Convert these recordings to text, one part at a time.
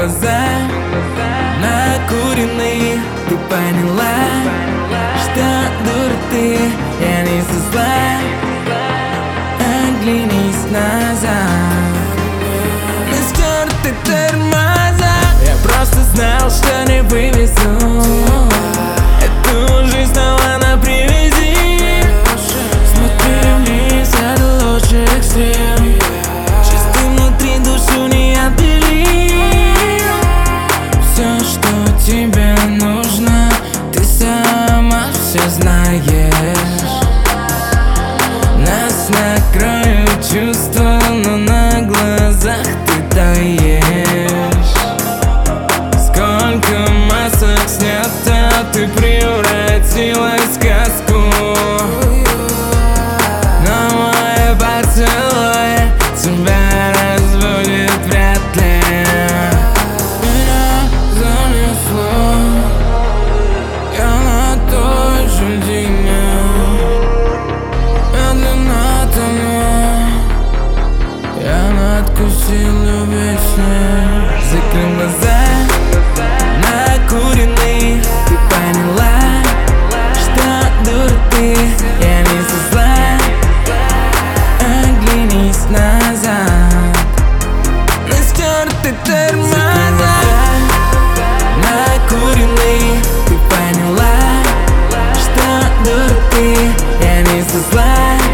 глаза накуренные, ты поняла, что дура ты, я не со зла. Оглянись назад на стертые тормоза. Я просто знал, что не вывезу эту жизнь снова на привязи. Смотри вниз, это лучший экстрим. Чисто внутри душу не отбели. Все, что тебе нужно, ты сама все знаешь. Нас накроют чувства, но на глазах ты таешь. Сколько масок снято, ты превратилась в сказку. Но мой поцелуй тебя разбудит вряд ли. Меня занесло, я на той же линии. Медленно тону, я надкусил вечность. Закрыл глаза накуренный, ты поняла, что дура ты, я не со зла. Оглянись назад на стертые тормоза. Накуренный, ты поняла, что дура ты, я не со зла.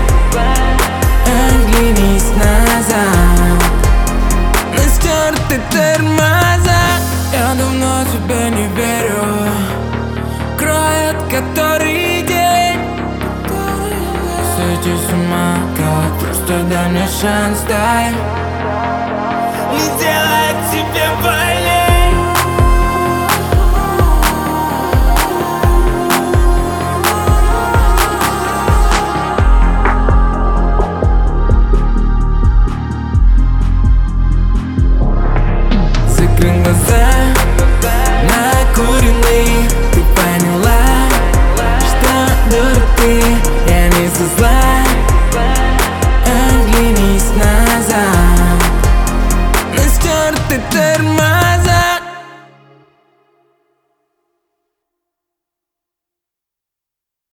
Оглянись назад на стертые тормоза. Я давно тебе не верю, кроет который день. Сойти с ума, как просто дай мне шанс, дай.